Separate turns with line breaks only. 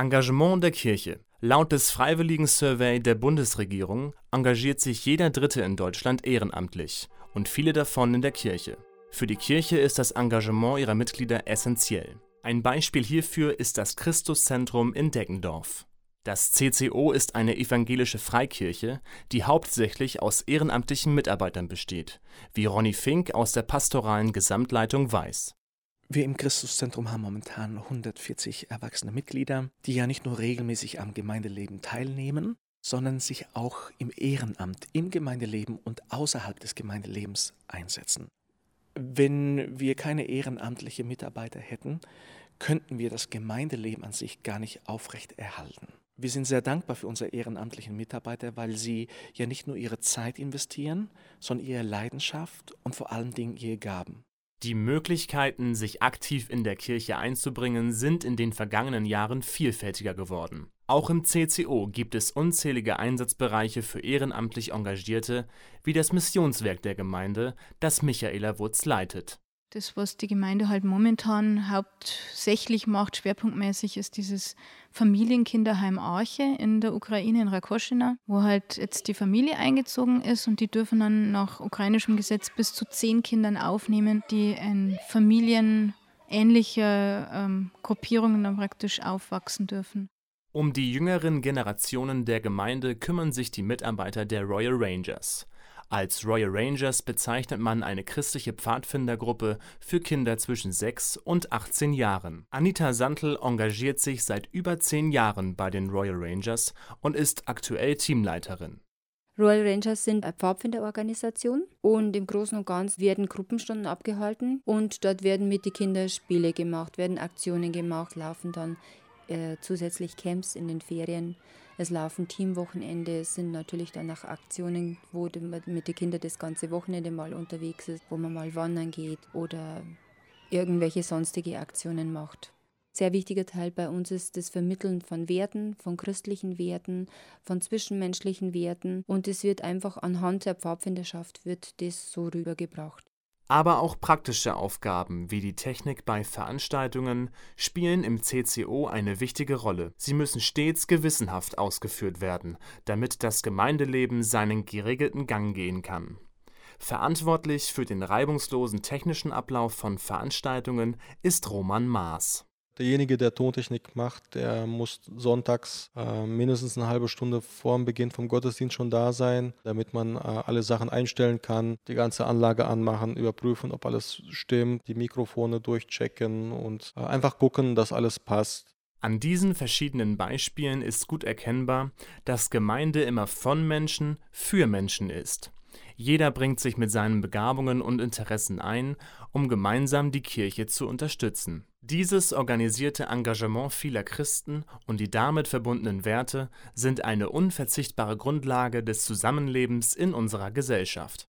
Engagement der Kirche. Laut des Freiwilligen-Survey der Bundesregierung engagiert sich jeder Dritte in Deutschland ehrenamtlich und viele davon in der Kirche. Für die Kirche ist das Engagement ihrer Mitglieder essentiell. Ein Beispiel hierfür ist das Christuszentrum in Deggendorf. Das CCO ist eine evangelische Freikirche, die hauptsächlich aus ehrenamtlichen Mitarbeitern besteht, wie Ronny Fink aus der pastoralen Gesamtleitung weiß.
Wir im Christuszentrum haben momentan 140 erwachsene Mitglieder, die ja nicht nur regelmäßig am Gemeindeleben teilnehmen, sondern sich auch im Ehrenamt, im Gemeindeleben und außerhalb des Gemeindelebens einsetzen. Wenn wir keine ehrenamtliche Mitarbeiter hätten, könnten wir das Gemeindeleben an sich gar nicht aufrechterhalten. Wir sind sehr dankbar für unsere ehrenamtlichen Mitarbeiter, weil sie ja nicht nur ihre Zeit investieren, sondern ihre Leidenschaft und vor allen Dingen ihre Gaben.
Die Möglichkeiten, sich aktiv in der Kirche einzubringen, sind in den vergangenen Jahren vielfältiger geworden. Auch im CCO gibt es unzählige Einsatzbereiche für ehrenamtlich Engagierte, wie das Missionswerk der Gemeinde, das Michaela Wutz leitet.
Das, was die Gemeinde halt momentan hauptsächlich macht, schwerpunktmäßig, ist dieses Familienkinderheim Arche in der Ukraine, in Rakoschina, wo halt jetzt die Familie eingezogen ist und die dürfen dann nach ukrainischem Gesetz bis zu 10 Kindern aufnehmen, die in familienähnlicher Gruppierungen dann praktisch aufwachsen dürfen.
Um die jüngeren Generationen der Gemeinde kümmern sich die Mitarbeiter der Royal Rangers. Als Royal Rangers bezeichnet man eine christliche Pfadfindergruppe für Kinder zwischen 6 und 18 Jahren. Anita Santl engagiert sich seit über 10 Jahren bei den Royal Rangers und ist aktuell Teamleiterin.
Royal Rangers sind eine Pfadfinderorganisation und im Großen und Ganzen werden Gruppenstunden abgehalten und dort werden mit den Kindern Spiele gemacht, werden Aktionen gemacht, laufen dann zusätzlich Camps in den Ferien. Es laufen Teamwochenende, es sind natürlich dann auch Aktionen, wo man mit den Kindern das ganze Wochenende mal unterwegs ist, wo man mal wandern geht oder irgendwelche sonstige Aktionen macht. Sehr wichtiger Teil bei uns ist das Vermitteln von Werten, von christlichen Werten, von zwischenmenschlichen Werten und es wird einfach anhand der Pfadfinderschaft wird das so rübergebracht.
Aber auch praktische Aufgaben wie die Technik bei Veranstaltungen spielen im CCO eine wichtige Rolle. Sie müssen stets gewissenhaft ausgeführt werden, damit das Gemeindeleben seinen geregelten Gang gehen kann. Verantwortlich für den reibungslosen technischen Ablauf von Veranstaltungen ist Roman Maas.
Derjenige, der Tontechnik macht, der muss sonntags mindestens eine halbe Stunde vor dem Beginn vom Gottesdienst schon da sein, damit man alle Sachen einstellen kann, die ganze Anlage anmachen, überprüfen, ob alles stimmt, die Mikrofone durchchecken und einfach gucken, dass alles passt.
An diesen verschiedenen Beispielen ist gut erkennbar, dass Gemeinde immer von Menschen für Menschen ist. Jeder bringt sich mit seinen Begabungen und Interessen ein, um gemeinsam die Kirche zu unterstützen. Dieses organisierte Engagement vieler Christen und die damit verbundenen Werte sind eine unverzichtbare Grundlage des Zusammenlebens in unserer Gesellschaft.